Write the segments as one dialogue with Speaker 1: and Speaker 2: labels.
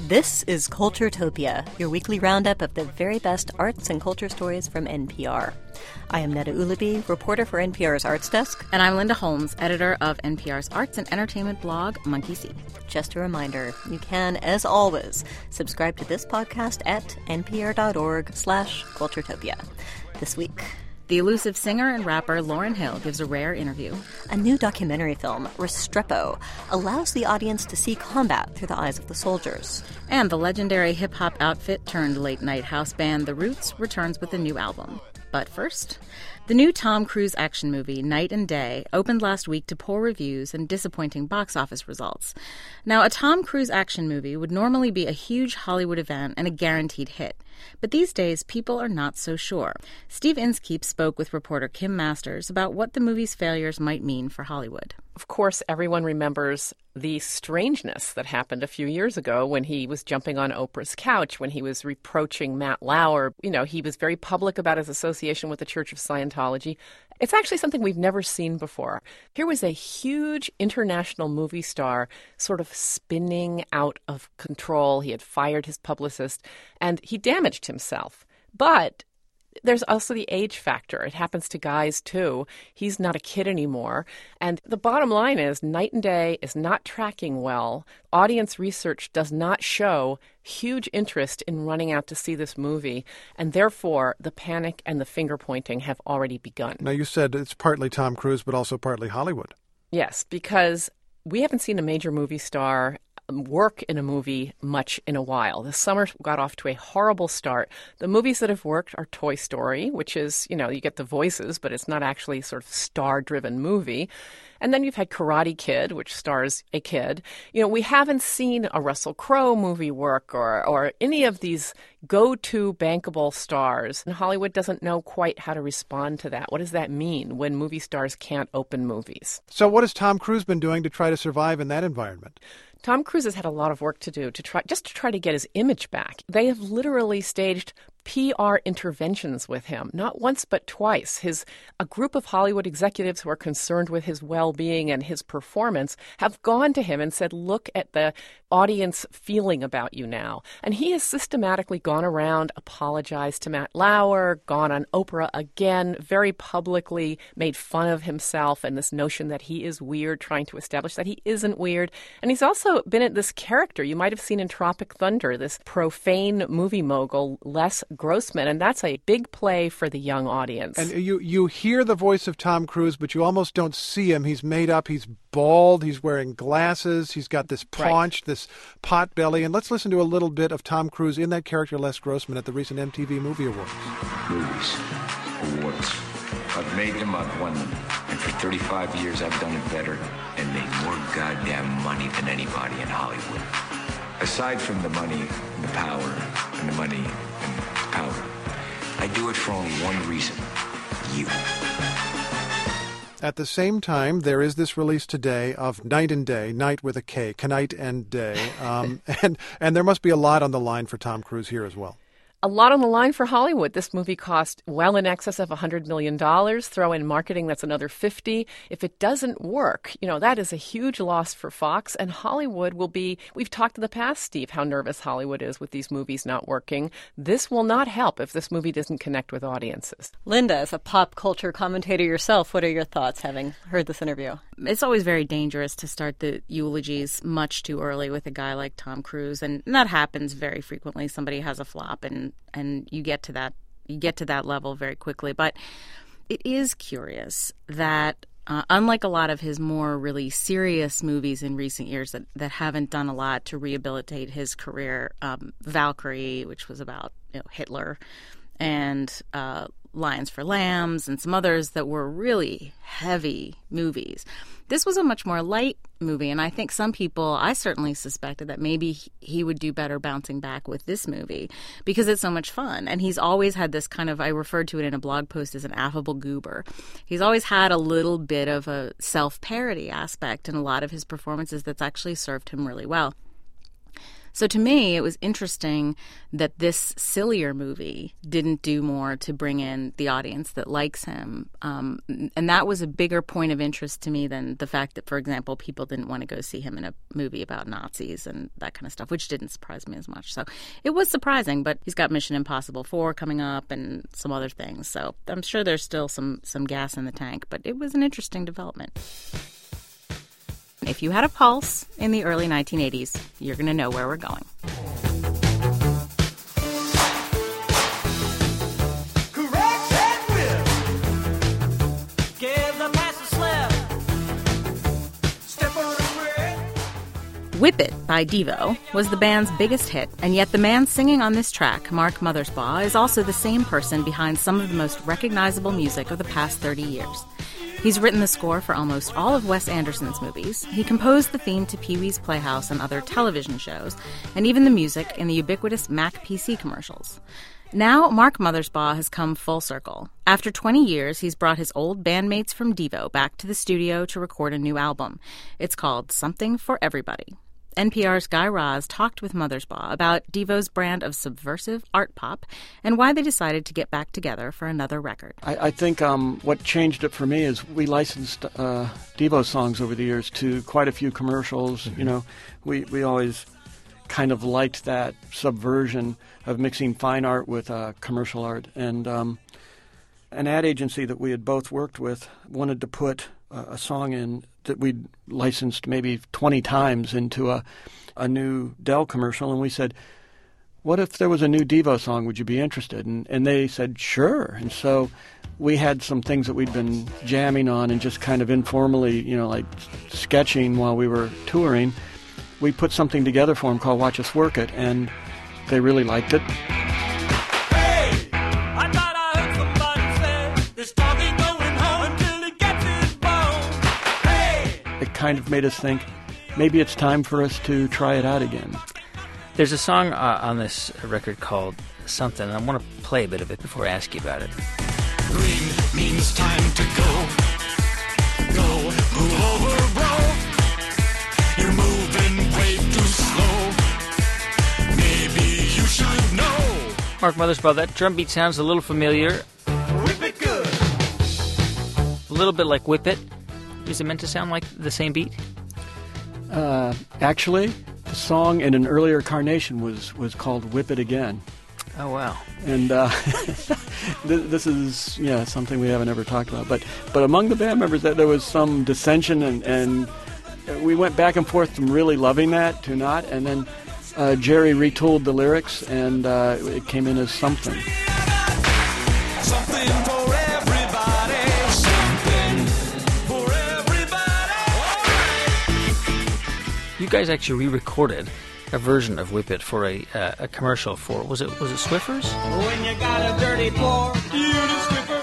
Speaker 1: This is Culturetopia, your weekly roundup of the very best arts and culture stories from NPR. I am Neda Ulaby, reporter for NPR's Arts Desk.
Speaker 2: And I'm Linda Holmes, editor of NPR's arts and entertainment blog, Monkey See.
Speaker 1: Just a reminder, you can, as always, subscribe to this podcast at npr.org/Culturetopia. This week,
Speaker 2: the elusive singer and rapper Lauryn Hill gives a rare interview.
Speaker 1: A new documentary film, Restrepo, allows the audience to see combat through the eyes of the soldiers.
Speaker 2: And the legendary hip-hop outfit turned late-night house band The Roots returns with a new album. But first, the new Tom Cruise action movie, Night and Day, opened last week to poor reviews and disappointing box office results. Now, a Tom Cruise action movie would normally be a huge Hollywood event and a guaranteed hit. But these days, people are not so sure. Steve Inskeep spoke with reporter Kim Masters about what the movie's failures might mean for Hollywood.
Speaker 3: Of course, everyone remembers the strangeness that happened a few years ago when he was jumping on Oprah's couch, when he was reproaching Matt Lauer. You know, he was very public about his association with the Church of Scientology. It's actually something we've never seen before. Here was a huge international movie star sort of spinning out of control. He had fired his publicist, and he damaged himself. But there's also the age factor. It happens to guys, too. He's not a kid anymore. And the bottom line is Night and Day is not tracking well. Audience research does not show huge interest in running out to see this movie. And therefore, the panic and the finger-pointing have already begun.
Speaker 4: Now, you said it's partly Tom Cruise, but also partly Hollywood.
Speaker 3: Yes, because we haven't seen a major movie star work in a movie much in a while. This summer got off to a horrible start. The movies that have worked are Toy Story, which is, you know, you get the voices, but it's not actually sort of star-driven movie. And then you've had Karate Kid, which stars a kid. You know, we haven't seen a Russell Crowe movie work or any of these go-to bankable stars. And Hollywood doesn't know quite how to respond to that. What does that mean when movie stars can't open movies?
Speaker 4: So what has Tom Cruise been doing to try to survive in that environment?
Speaker 3: Tom Cruise has had a lot of work to do to try to get his image back. They have literally staged PR interventions with him, not once but twice. A group of Hollywood executives who are concerned with his well-being and his performance have gone to him and said, look at the audience feeling about you now. And he has systematically gone around, apologized to Matt Lauer, gone on Oprah again, very publicly made fun of himself and this notion that he is weird, trying to establish that he isn't weird. And he's also been at this character you might have seen in Tropic Thunder, this profane movie mogul, Les Grossman, and that's a big play for the young audience.
Speaker 4: And you hear the voice of Tom Cruise, but you almost don't see him. He's made up, he's bald, he's wearing glasses, he's got this paunch, this pot belly. And let's listen to a little bit of Tom Cruise in that character, Les Grossman, at the recent MTV Movie Awards.
Speaker 5: Movies, awards. I've made them, I've won them. And for 35 years, I've done it better and made more goddamn money than anybody in Hollywood. Aside from the money, the power, and the money and power, I do it for only one reason: you.
Speaker 4: At the same time, there is this release today of Night and Day, night with a K, Knight and Day, and there must be a lot on the line for Tom Cruise here as well.
Speaker 3: A lot on the line for Hollywood. This movie cost well in excess of $100 million. Throw in marketing, that's another $50. If it doesn't work, you know, that is a huge loss for Fox. And Hollywood will be, we've talked in the past, Steve, how nervous Hollywood is with these movies not working. This will not help if this movie doesn't connect with audiences.
Speaker 1: Linda, as a pop culture commentator yourself, what are your thoughts having heard this interview?
Speaker 2: It's always very dangerous to start the eulogies much too early with a guy like Tom Cruise. And that happens very frequently. Somebody has a flop and you get to that level very quickly. But it is curious that unlike a lot of his more really serious movies in recent years that haven't done a lot to rehabilitate his career, Valkyrie, which was about Hitler, and Lions for Lambs, and some others that were really heavy movies. This was a much more light movie, and I think some people, I certainly suspected that maybe he would do better bouncing back with this movie because it's so much fun. And he's always had this kind of, I referred to it in a blog post as an affable goober. He's always had a little bit of a self-parody aspect in a lot of his performances that's actually served him really well. So to me, it was interesting that this sillier movie didn't do more to bring in the audience that likes him. And that was a bigger point of interest to me than the fact that, for example, people didn't want to go see him in a movie about Nazis and that kind of stuff, which didn't surprise me as much. So it was surprising, but he's got Mission Impossible 4 coming up and some other things. So I'm sure there's still some gas in the tank, but it was an interesting development. If you had a pulse in the early 1980s, you're going to know where we're going. Whip It by Devo was the band's biggest hit, and yet the man singing on this track, Mark Mothersbaugh, is also the same person behind some of the most recognizable music of the past 30 years. He's written the score for almost all of Wes Anderson's movies. He composed the theme to Pee-wee's Playhouse and other television shows, and even the music in the ubiquitous Mac PC commercials. Now, Mark Mothersbaugh has come full circle. After 20 years, he's brought his old bandmates from Devo back to the studio to record a new album. It's called Something for Everybody. NPR's Guy Raz talked with Mothersbaugh about Devo's brand of subversive art pop and why they decided to get back together for another record.
Speaker 6: I think what changed it for me is we licensed Devo songs over the years to quite a few commercials. You know, we always kind of liked that subversion of mixing fine art with commercial art. And an ad agency that we had both worked with wanted to put a song in that we'd licensed maybe 20 times into a new Dell commercial, and we said, what if there was a new Devo song? Would you be interested? And they said, sure. And so we had some things that we'd been jamming on and just kind of informally, you know, like sketching while we were touring. We put something together for them called Watch Us Work It, and they really liked it. It kind of made us think maybe it's time for us to try it out again.
Speaker 7: There's a song on this record called Something, and I want to play a bit of it before I ask you about it.
Speaker 8: Green means time to go. Go, move over, bro. You're moving way too slow. Maybe you should know.
Speaker 7: Mark Mothersbaugh, that drum beat sounds a little familiar.
Speaker 8: Whip it good.
Speaker 7: A little bit like Whip It. Is it meant to sound like the same beat?
Speaker 6: Actually, the song in an earlier incarnation was called Whip It Again.
Speaker 7: Oh, wow.
Speaker 6: And this is something we haven't ever talked about. But among the band members, there was some dissension, and we went back and forth from really loving that to not. And then Jerry retooled the lyrics, and it came in as Something.
Speaker 8: Something for everybody. Something for everybody.
Speaker 7: You guys actually re-recorded a version of Whip It for a commercial for, was it Swiffer's?
Speaker 8: When you got a dirty floor, you the Swiffer.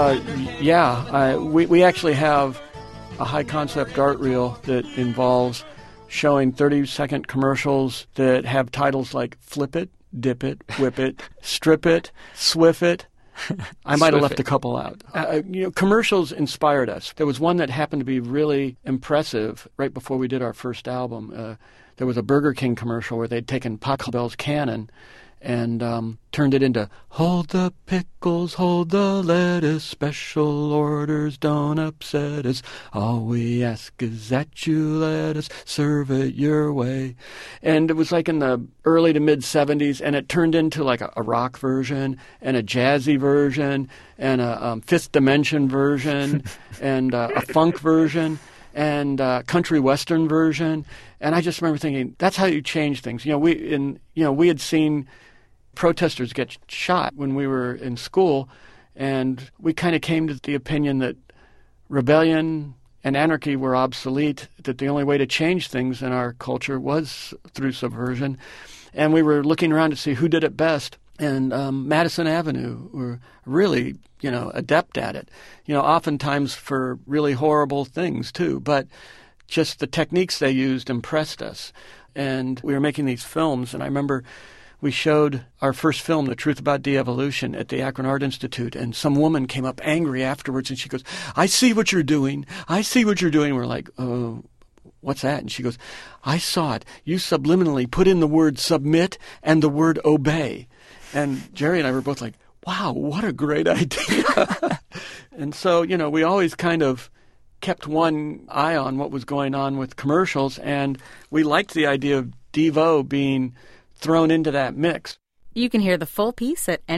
Speaker 6: We actually have a high-concept art reel that involves showing 30-second commercials that have titles like Flip It, Dip It, Whip It, Strip It, Swiff It. I might have left a couple out. Commercials inspired us. There was one that happened to be really impressive right before we did our first album. There was a Burger King commercial where they'd taken Taco Bell's Cannon and turned it into hold the pickles, hold the lettuce, special orders don't upset us. All we ask is that you let us serve it your way. And it was like in the early to mid-'70s, and it turned into like a rock version and a jazzy version and a Fifth Dimension version and a funk version and country western version. And I just remember thinking, that's how you change things. We had seen protesters get shot when we were in school, and we kind of came to the opinion that rebellion and anarchy were obsolete, that the only way to change things in our culture was through subversion. And we were looking around to see who did it best. And Madison Avenue were really, adept at it. Oftentimes for really horrible things too, but just the techniques they used impressed us. And we were making these films, and I remember we showed our first film, The Truth About De-Evolution, at the Akron Art Institute, and some woman came up angry afterwards, and she goes, I see what you're doing. I see what you're doing. We're like, oh, what's that? And she goes, I saw it. You subliminally put in the word submit and the word obey. And Jerry and I were both like, wow, what a great idea. And so, we always kind of kept one eye on what was going on with commercials, and we liked the idea of Devo being thrown into that mix.
Speaker 2: You can hear the full piece at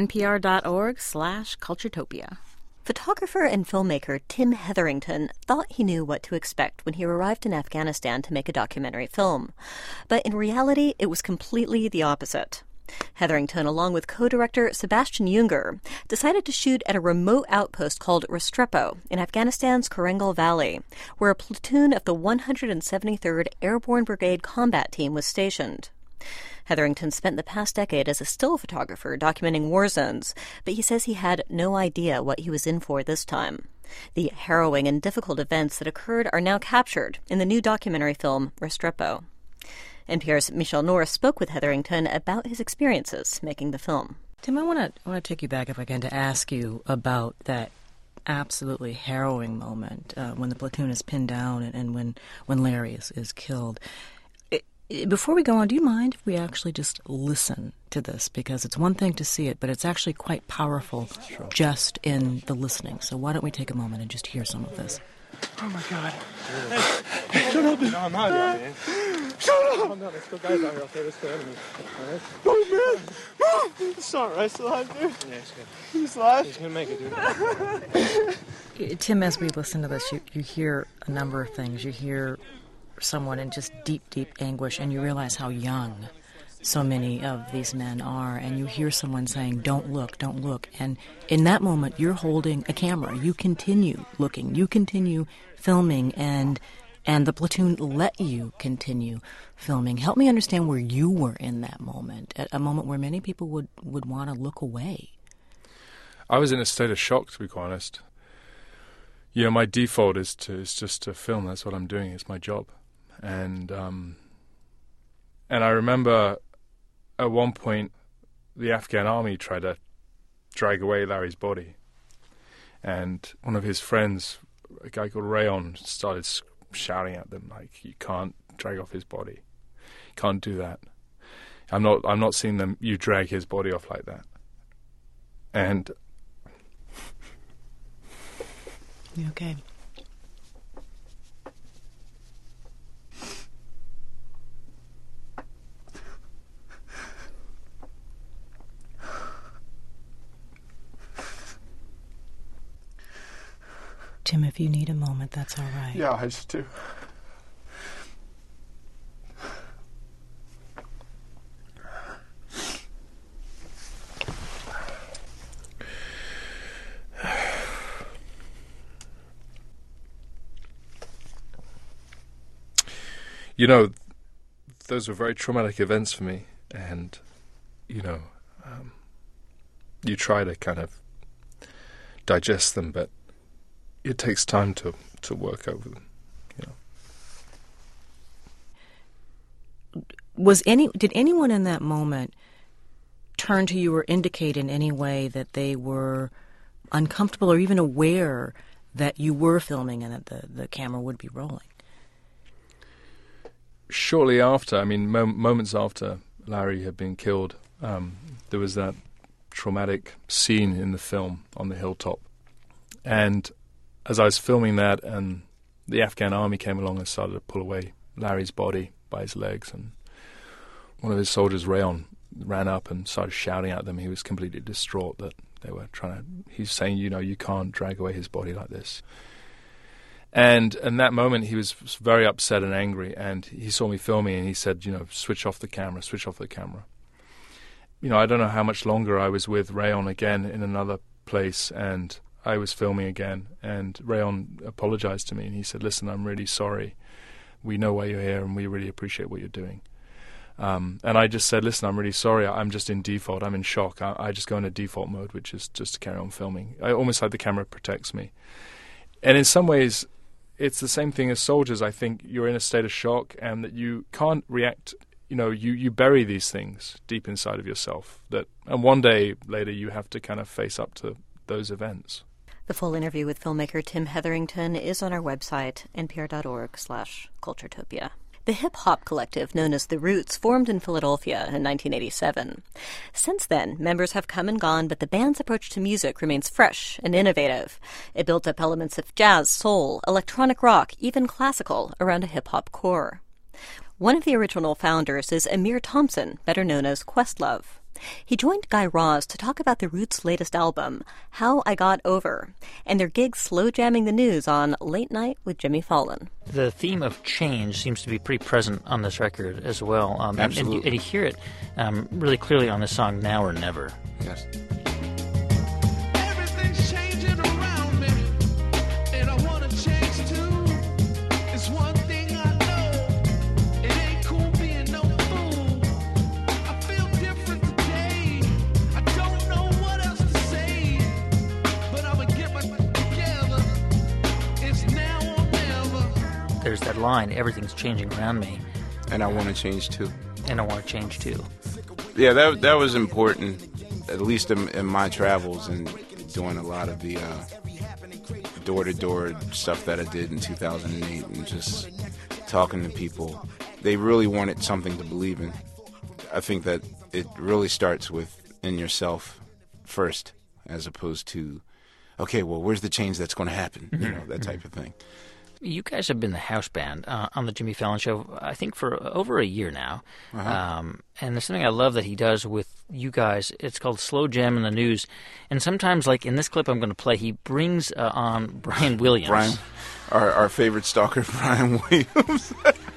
Speaker 2: npr.org/Culturetopia.
Speaker 1: Photographer and filmmaker Tim Hetherington thought he knew what to expect when he arrived in Afghanistan to make a documentary film. But in reality, it was completely the opposite. Hetherington, along with co-director Sebastian Junger, decided to shoot at a remote outpost called Restrepo in Afghanistan's Korengal Valley, where a platoon of the 173rd Airborne Brigade Combat Team was stationed. Hetherington spent the past decade as a still photographer documenting war zones, but he says he had no idea what he was in for this time. The harrowing and difficult events that occurred are now captured in the new documentary film Restrepo. NPR's Michelle Norris spoke with Hetherington about his experiences making the film.
Speaker 9: Tim, I want to take you back, if I can, to ask you about that absolutely harrowing moment when the platoon is pinned down and when Larry is killed. Before we go on, do you mind if we actually just listen to this? Because it's one thing to see it, but it's actually quite powerful just in the listening. So why don't we take a moment and just hear some of this?
Speaker 8: Oh, my God. Hey, shut up. No, I'm not, man. Shut up. Calm down. There's still guys out here. I'll say this to enemies. All right? Oh, man. It's all right. Still alive, dude? Yeah, it's good. He's alive? He's going to make it,
Speaker 9: dude. Tim, as we listen to this, you hear a number of things. You hear someone in just deep, deep anguish, and you realize how young so many of these men are, and you hear someone saying, don't look, and in that moment you're holding a camera. You continue looking, you continue filming, and the platoon let you continue filming. Help me understand where you were in that moment, at a moment where many people would want to look away.
Speaker 10: I was in a state of shock, to be quite honest. My default is just to film. That's what I'm doing. It's my job. And I remember at one point the Afghan army tried to drag away Larry's body, and one of his friends, a guy called Rayon, started shouting at them like, "You can't drag off his body. You can't do that. I'm not seeing you drag his body off like that." And
Speaker 9: you okay? Tim, if you need a moment, that's all right.
Speaker 10: Yeah, I just do. Those were very traumatic events for me, and, you try to kind of digest them, but it takes time to work over them,
Speaker 9: Did anyone in that moment turn to you or indicate in any way that they were uncomfortable or even aware that you were filming and that the camera would be rolling?
Speaker 10: Shortly after, moments after Larry had been killed, there was that traumatic scene in the film on the hilltop. And as I was filming that, and the Afghan army came along and started to pull away Larry's body by his legs, and one of his soldiers, Rayon, ran up and started shouting at them. He was completely distraught that they were he's saying, you can't drag away his body like this. And in that moment, he was very upset and angry, and he saw me filming, and he said, switch off the camera. I don't know how much longer I was with Rayon again in another place, and I was filming again, and Rayon apologized to me, and he said, listen, I'm really sorry. We know why you're here, and we really appreciate what you're doing. And I just said, listen, I'm really sorry. I'm just in default. I'm in shock. I just go into default mode, which is just to carry on filming. I almost like the camera protects me. And in some ways, it's the same thing as soldiers. I think you're in a state of shock, and that you can't react. You bury these things deep inside of yourself. And one day later, you have to kind of face up to those events.
Speaker 1: The full interview with filmmaker Tim Hetherington is on our website, npr.org/culturetopia. The hip-hop collective known as The Roots formed in Philadelphia in 1987. Since then, members have come and gone, but the band's approach to music remains fresh and innovative. It built up elements of jazz, soul, electronic rock, even classical, around a hip-hop core. One of the original founders is Amir Thompson, better known as Questlove. He joined Guy Raz to talk about The Roots' latest album, How I Got Over, and their gig slow jamming the news on Late Night with Jimmy Fallon.
Speaker 7: The theme of change seems to be pretty present on this record as well.
Speaker 11: Absolutely.
Speaker 7: And you hear it really clearly on the song Now or Never.
Speaker 11: Yes.
Speaker 8: Everything's changing around me, and I want to change too. It's one thing I know, it ain't cool being no fool. I feel different today, I don't know what else to say, but I'ma get my together. It's now or never.
Speaker 7: There's that line, everything's changing around me,
Speaker 11: And I want to change too.
Speaker 7: and I want to change too.
Speaker 11: Yeah, that was important, at least in my travels and doing a lot of the door-to-door stuff that I did in 2008 and just talking to people. They really wanted something to believe in. I think that it really starts within yourself first, as opposed to, okay, well, where's the change that's going to happen? You know, that type of thing.
Speaker 7: You guys have been the house band on the Jimmy Fallon Show, I think, for over a year now. And there's something I love that he does with you guys. It's called Slow Jam in the News. And sometimes, like in this clip I'm going to play, he brings on Brian Williams.
Speaker 11: Brian, our favorite stalker, Brian Williams.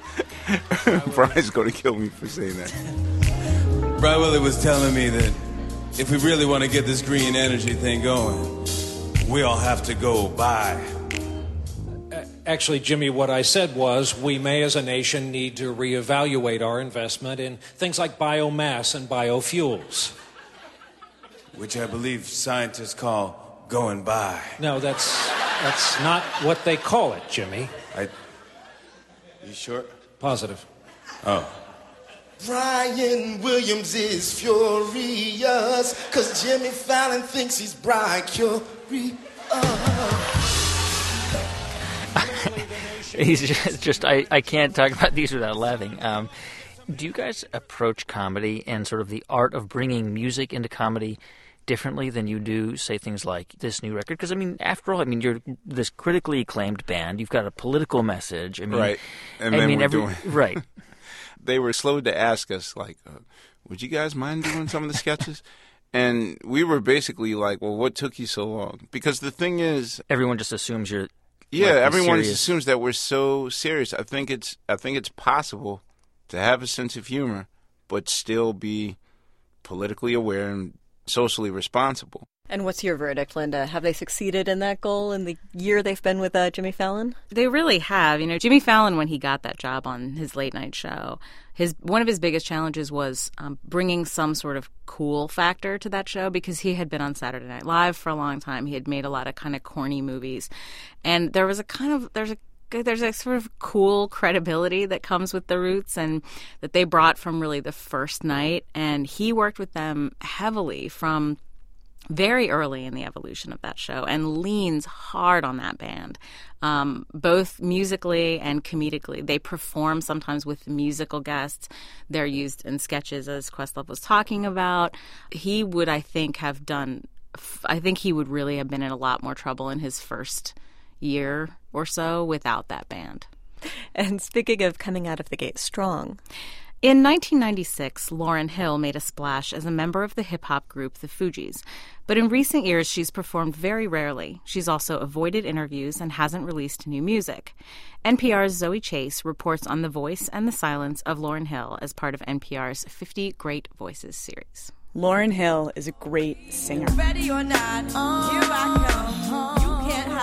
Speaker 11: Brian's going to kill me for saying that.
Speaker 12: Brian Willie was telling me that if we really want to get this green energy thing going, we all have to go buy.
Speaker 13: Actually, Jimmy, what I said was we may as a nation need to reevaluate our investment in things like biomass and biofuels.
Speaker 12: Which I believe scientists call going by.
Speaker 13: No, that's not what they call it, Jimmy.
Speaker 12: You sure?
Speaker 13: Positive.
Speaker 12: Oh.
Speaker 14: Brian Williams is furious, 'cause Jimmy Fallon thinks he's Brian Curious.
Speaker 7: He's just I can't talk about these without laughing. Do you guys approach comedy and sort of the art of bringing music into comedy differently than you do, say, things like this new record? Because, I mean, after all, I mean, you're this critically acclaimed band. You've got a political message. I mean,
Speaker 11: right. And then
Speaker 7: right.
Speaker 11: They were slow to ask us, like, would you guys mind doing some of the sketches? And we were basically like, well, what took you so long? Because the thing is,
Speaker 7: everyone just assumes you're.
Speaker 11: Yeah, everyone assumes that we're so serious. I think it's possible to have a sense of humor, but still be politically aware and socially responsible.
Speaker 1: And what's your verdict, Linda? Have they succeeded in that goal in the year they've been with Jimmy Fallon?
Speaker 2: They really have. You know, Jimmy Fallon, when he got that job on his late night show, one of his biggest challenges was bringing some sort of cool factor to that show, because he had been on Saturday Night Live for a long time. He had made a lot of kind of corny movies, and there's a sort of cool credibility that comes with the Roots, and that they brought from really the first night. And he worked with them heavily from very early in the evolution of that show, and leans hard on that band, both musically and comedically. They perform sometimes with musical guests. They're used in sketches, as Questlove was talking about. He would, I think he would really have been in a lot more trouble in his first year or so without that band.
Speaker 1: And speaking of coming out of the gate strong,
Speaker 2: in 1996, Lauryn Hill made a splash as a member of the hip-hop group The Fugees. But in recent years, she's performed very rarely. She's also avoided interviews and hasn't released new music. NPR's Zoe Chase reports on the voice and the silence of Lauryn Hill as part of NPR's 50 Great Voices series.
Speaker 15: Lauryn Hill is a great singer.
Speaker 16: Ready or not, here I come. You can't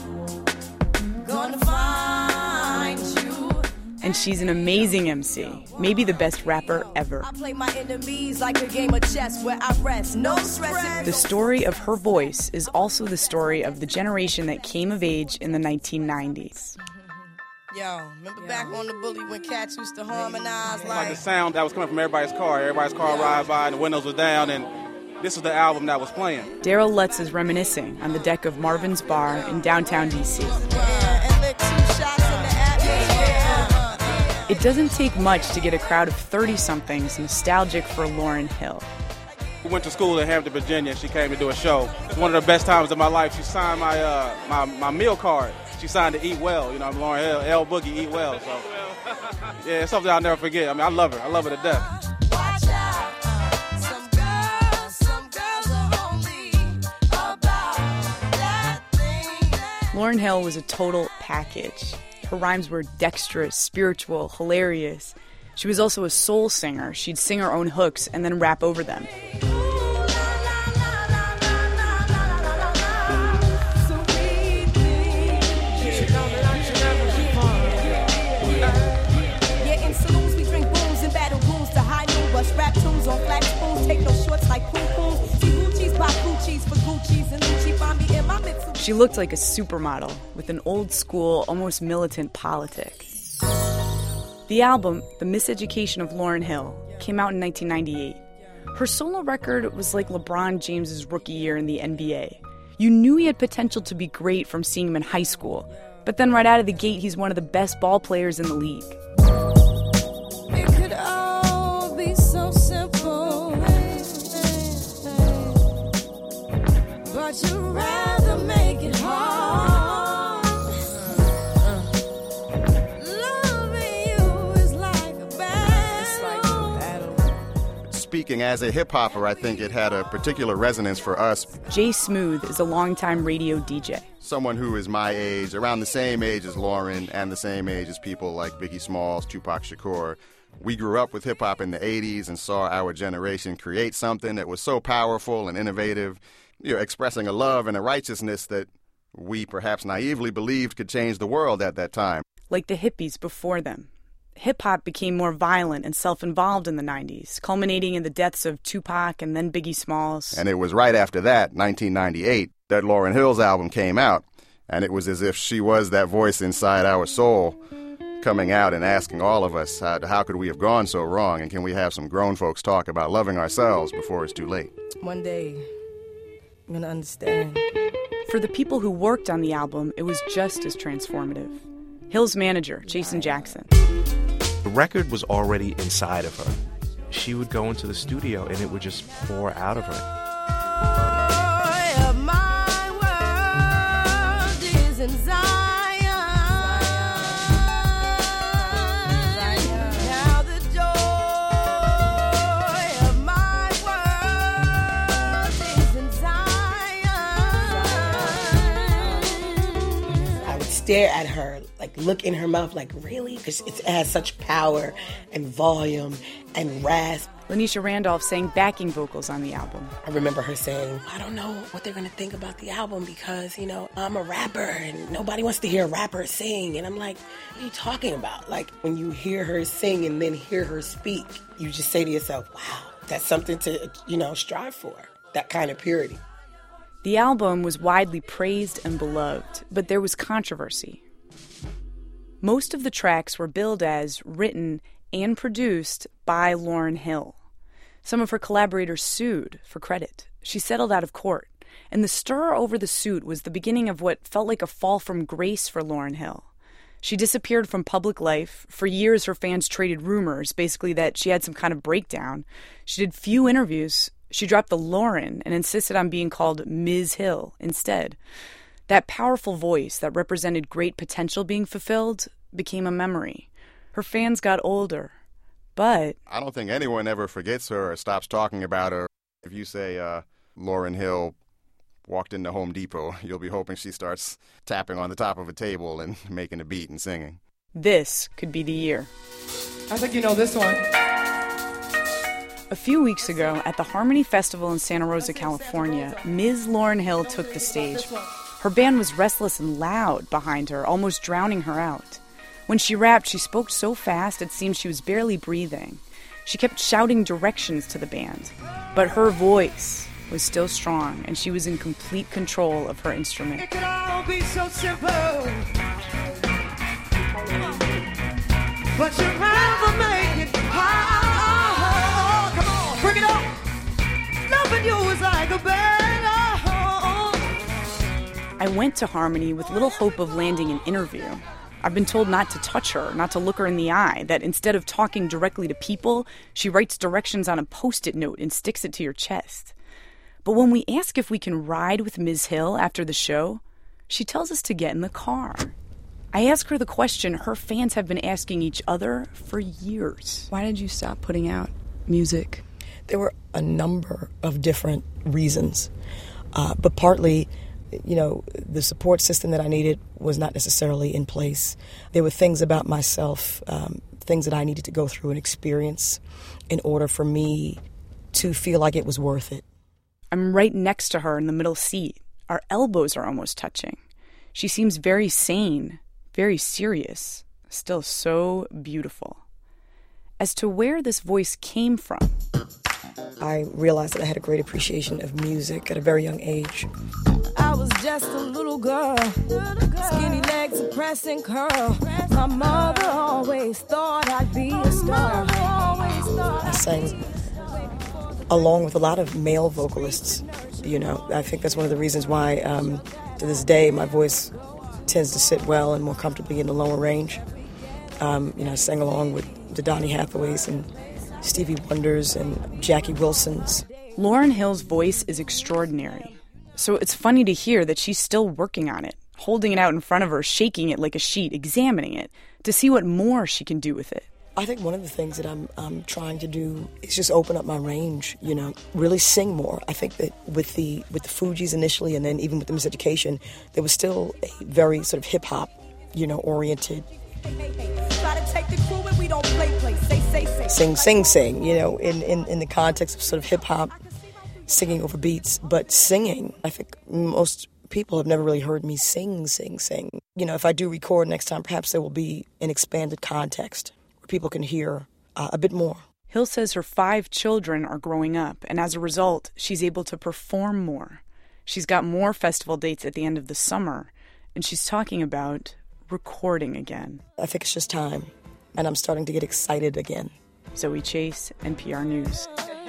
Speaker 16: hide. Gonna find you.
Speaker 15: And she's an amazing MC, maybe the best rapper ever.
Speaker 16: I play my enemies like a game of chess where I rest, no stress.
Speaker 15: The story of her voice is also the story of the generation that came of age in the 1990s.
Speaker 16: Yo, remember back on the bully when cats used to harmonize
Speaker 17: like the sound that was coming from everybody's car. Everybody's car ride by and the windows were down, and this was the album that was playing.
Speaker 15: Daryl Lutz is reminiscing on the deck of Marvin's Bar in downtown D.C. It doesn't take much to get a crowd of 30-somethings nostalgic for Lauryn Hill.
Speaker 17: We went to school in Hampton, Virginia. She came to do a show. It's one of the best times of my life. She signed my meal card. She signed to Eat Well. You know, I'm Lauryn Hill, L Boogie, Eat Well. So, yeah, it's something I'll never forget. I mean, I love her. I love her to death.
Speaker 15: Lauryn Hill was a total package. Her rhymes were dexterous, spiritual, hilarious. She was also a soul singer. She'd sing her own hooks and then rap over them.
Speaker 16: Yeah, in saloons we drink booze and battle rooms to high noon, bust rap tunes on flat spoons, take no shorts like poo-poos. See Gucci's, buy Gucci's for Gucci's, and Gucci find me in my Mitsubishi.
Speaker 15: She looked like a supermodel with an old-school, almost militant politic. The album, The Miseducation of Lauryn Hill, came out in 1998. Her solo record was like LeBron James's rookie year in the NBA. You knew he had potential to be great from seeing him in high school, but then right out of the gate, he's one of the best ball players in the league.
Speaker 16: It could all be so simple, but you'd rather make it hard.
Speaker 18: Speaking as a hip-hopper, I think it had a particular resonance for us.
Speaker 15: Jay Smooth is a longtime radio DJ.
Speaker 18: Someone who is my age, around the same age as Lauryn and the same age as people like Biggie Smalls, Tupac Shakur. We grew up with hip-hop in the 80s and saw our generation create something that was so powerful and innovative, expressing a love and a righteousness that we perhaps naively believed could change the world at that time.
Speaker 15: Like the hippies before them. Hip-hop became more violent and self-involved in the 90s, culminating in the deaths of Tupac and then Biggie Smalls.
Speaker 18: And it was right after that, 1998, that Lauryn Hill's album came out, and it was as if she was that voice inside our soul coming out and asking all of us, how could we have gone so wrong, and can we have some grown folks talk about loving ourselves before it's too late?
Speaker 16: One day, I'm gonna understand.
Speaker 15: For the people who worked on the album, it was just as transformative. Hill's manager, Jason Jackson.
Speaker 19: The record was already inside of her. She would go into the studio and it would just pour out of her.
Speaker 16: My world is in Zion. Now the joy of my world is in Zion.
Speaker 20: I would stare at her, like look in her mouth, like really? Because it has such power and volume and rasp.
Speaker 15: Lanisha Randolph sang backing vocals on the album.
Speaker 20: I remember her saying, I don't know what they're going to think about the album because, I'm a rapper and nobody wants to hear a rapper sing. And I'm like, what are you talking about? Like when you hear her sing and then hear her speak, you just say to yourself, wow, that's something to, strive for, that kind of purity.
Speaker 15: The album was widely praised and beloved, but there was controversy. Most of the tracks were billed as written and produced by Lauryn Hill. Some of her collaborators sued for credit. She settled out of court, and the stir over the suit was the beginning of what felt like a fall from grace for Lauryn Hill. She disappeared from public life. For years, her fans traded rumors, basically that she had some kind of breakdown. She did few interviews. She dropped the Lauryn and insisted on being called Ms. Hill instead. That powerful voice that represented great potential being fulfilled became a memory. Her fans got older, but
Speaker 18: I don't think anyone ever forgets her or stops talking about her. If you say Lauryn Hill walked into Home Depot, you'll be hoping she starts tapping on the top of a table and making a beat and singing.
Speaker 15: This could be the year.
Speaker 21: I think you know this one.
Speaker 15: A few weeks ago, at the Harmony Festival in Santa Rosa, California, Ms. Lauryn Hill took the stage. Her band was restless and loud behind her, almost drowning her out. When she rapped, she spoke so fast it seemed she was barely breathing. She kept shouting directions to the band. But her voice was still strong, and she was in complete control of her instrument.
Speaker 21: It could all be so simple, but you'd rather make it hard. Come on, bring it on. Loving you is
Speaker 15: I went to Harmony with little hope of landing an interview. I've been told not to touch her, not to look her in the eye, that instead of talking directly to people, she writes directions on a Post-it note and sticks it to your chest. But when we ask if we can ride with Ms. Hill after the show, she tells us to get in the car. I ask her the question her fans have been asking each other for years.
Speaker 20: Why did you stop putting out music?
Speaker 5: There were a number of different reasons, but partly, the support system that I needed was not necessarily in place. There were things about myself, things that I needed to go through and experience in order for me to feel like it was worth it.
Speaker 15: I'm right next to her in the middle seat. Our elbows are almost touching. She seems very sane, very serious, still so beautiful. As to where this voice came from,
Speaker 5: I realized that I had a great appreciation of music at a very young age.
Speaker 21: I was just a little girl, skinny legs, a pressing curl. My mother always thought I'd be a star.
Speaker 5: I sang along with a lot of male vocalists. I think that's one of the reasons why, to this day, my voice tends to sit well and more comfortably in the lower range. I sang along with the Donny Hathaways and Stevie Wonders and Jackie Wilsons.
Speaker 15: Lauryn Hill's voice is extraordinary. So it's funny to hear that she's still working on it, holding it out in front of her, shaking it like a sheet, examining it, to see what more she can do with it.
Speaker 5: I think one of the things that I'm trying to do is just open up my range, really sing more. I think that with the Fugees initially, and then even with the Miseducation, there was still a very sort of hip-hop, oriented sing, in the context of sort of hip-hop, singing over beats, but singing, I think most people have never really heard me sing. If I do record next time, perhaps there will be an expanded context where people can hear a bit more.
Speaker 15: Hill says her 5 children are growing up, and as a result, she's able to perform more. She's got more festival dates at the end of the summer, and she's talking about recording again.
Speaker 5: I think it's just time, and I'm starting to get excited again.
Speaker 15: Zoe Chase, NPR News.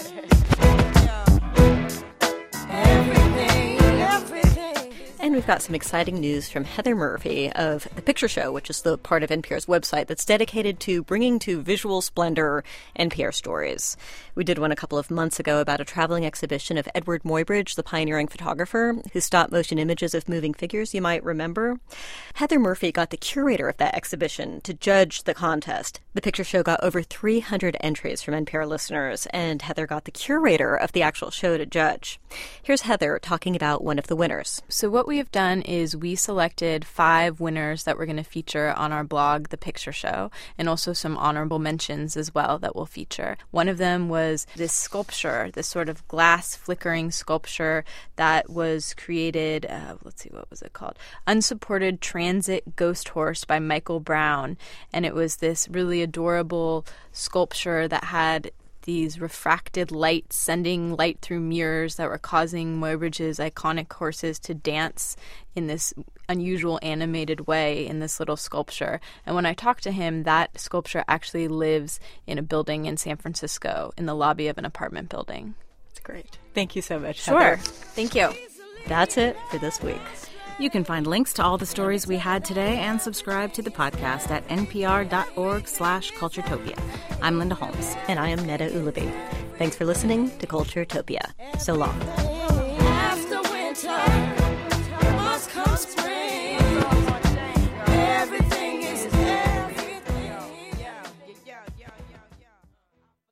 Speaker 1: And we've got some exciting news from Heather Murphy of The Picture Show, which is the part of NPR's website that's dedicated to bringing to visual splendor NPR stories. We did one a couple of months ago about a traveling exhibition of Edward Muybridge, the pioneering photographer, whose stop-motion images of moving figures you might remember. Heather Murphy got the curator of that exhibition to judge the contest. The Picture Show got over 300 entries from NPR listeners, and Heather got the curator of the actual show to judge. Here's Heather talking about one of the winners.
Speaker 2: So what we have done is we selected 5 winners that we're going to feature on our blog, The Picture Show, and also some honorable mentions as well that we'll feature. One of them was this sculpture, this sort of glass flickering sculpture that was created, what was it called? Unsupported Transit Ghost Horse by Michael Brown. And it was this really adorable sculpture that had these refracted lights sending light through mirrors that were causing Muybridge's iconic horses to dance in this unusual animated way in this little sculpture. And when I talked to him, that sculpture actually lives in a building in San Francisco in the lobby of an apartment building.
Speaker 1: That's great. Thank you so much,
Speaker 2: Sure.
Speaker 1: Heather.
Speaker 2: Thank you.
Speaker 1: That's it for this week.
Speaker 2: You can find links to all the stories we had today and subscribe to the podcast at npr.org/Culturetopia. I'm Linda Holmes.
Speaker 1: And I am Neda Ulaby. Thanks for listening to Culturetopia. So long.
Speaker 21: After winter.